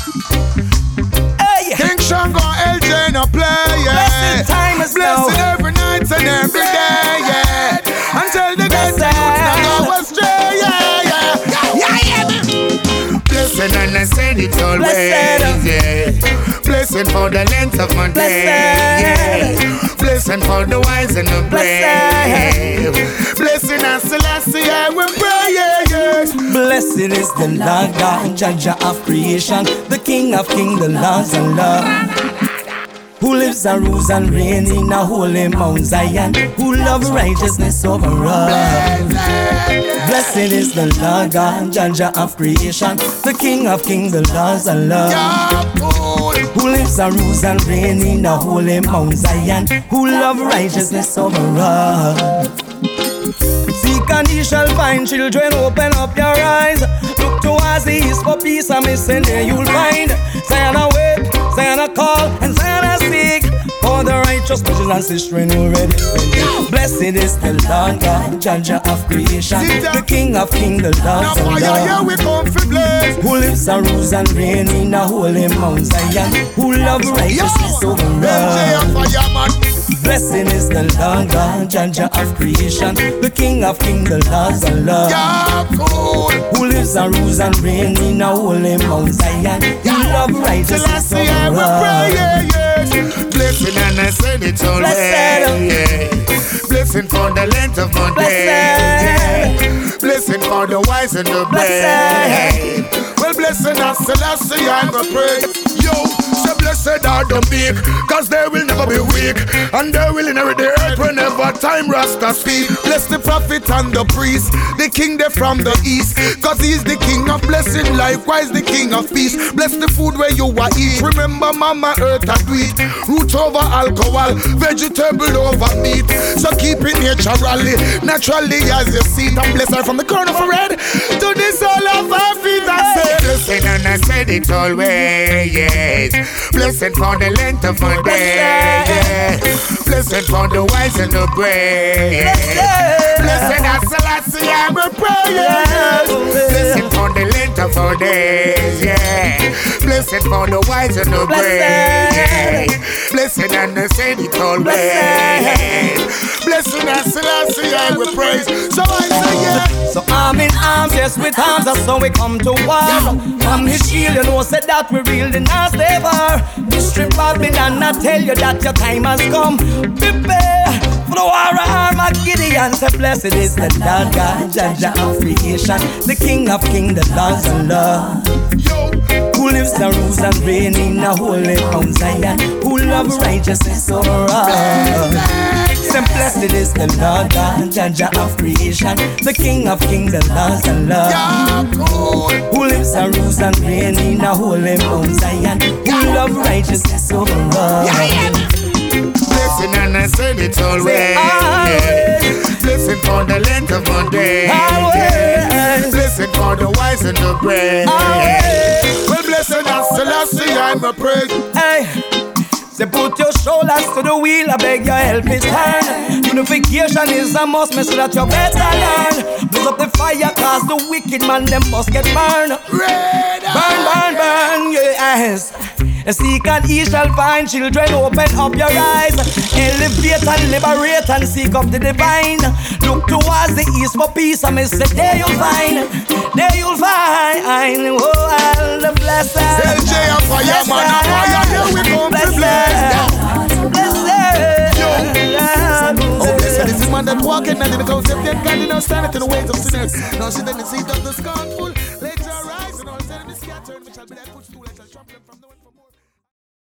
Hey. King Shango LJ no play, yeah. Blessing time is now. Blessing every night and every day, yeah. Until the gate to youth now go astray, yeah, yeah. Blessing and I said it always, yeah. Blessing for the length of my day, yeah. Blessing for the wise and the brave. Blessing and Selassie, I will pray, yeah, yeah. Blessed is the Lord God, Judge of creation, the King of kings, the Lord of love. Who lives and rules and reigns in a holy Mount Zion, who loves righteousness over all. Blessed is the Lord God, Judge of creation, the King of kings, the Lord of love. Who lives and rules and reigns in a holy Mount Zion, who loves righteousness over all. Seek and ye shall find, children, open up your eyes. Look towards the east for peace, and missing there you'll find. Zion awake, Zion a call, and Zion a seek. For the righteous brothers and sisters who ready. Blessed is the Lord God, Judge of creation, the King of kings, the Lord of love. Who lives and rules and reigns in a holy Mount Zion, who loves righteousness over all. Blessed is the Lord God, Judge of creation, the King of kings, the Lord of love. Who lives and rules and reigns in a holy Mount Zion, who loves righteousness over all. Blessing and I said it always, yeah. Blessing for the length of my day, yeah. Blessing for the wise and the brave. Well, blessing us, Selassie, I'm a pray. Yo, so blessed are the meek, cause they will never be weak, and they will inherit the earth whenever time Rasta speak. Bless the prophet and the priest, the king they from the east, cause he's the king of blessing, likewise the king of peace. Bless the food where you are eat, remember mama earth and wheat, root over alcohol, vegetable over meat. So keep it naturally as you see it, and bless her from the crown of her head to the sole of her feet. I say blessing and I said it always, yes. Blessing for the length of my day, yeah. Blessing for the wise and the brave. Blessing as Selassie, I will pray, yeah. Blessing for the length of our days, yeah. Blessing for the wise and the brave, yeah. Blessing and I said it always. Blessing as Selassie, I will praise. So I say, yeah. So arm in arms, yes, with arms, that's how we come to war. From his shield, you know, said that we really not stay far. History Babylon, I tell you that your time has come. Prepare for the war of Armageddon. Say, blessed is the Lord God, Judge of creation, the King of kings, the Lord of love. Who lives and rules and reigns in a holy Mount Zion, who loves righteousness over all. Say, blessed is the Lord God, Judge of creation, the King of kings, the Lord of love. Who lives and rules and reigns in a holy Mount Zion, who loves righteousness over all. Blessing and I said it always, yeah. Blessing for the length of my day, yeah. Blessing for the wise and the brave. Well, blessing us, Selassie, I'm a praise. Hey. Say put your shoulders to the wheel, I beg your help is turn. Unification is a must, me so that you better learn. Blaze up the fire, cause the wicked man, them must get burned. Burn, burn, burn, yes. Seek and ye shall find, children, open up your eyes. Elevate and liberate and seek up the divine. Look towards the east for peace, and me say there you'll find. There you'll find, oh, all the blessed. LJ and fire, man, and fire, here we come to bless. Oh, blessed is the man that walking and in the concept that God did not stand it in the ways of sinners. Now she didn't see that the scornful. Let your rise and all send in the scatter, we shall be like footstool, let us trample them from the wind.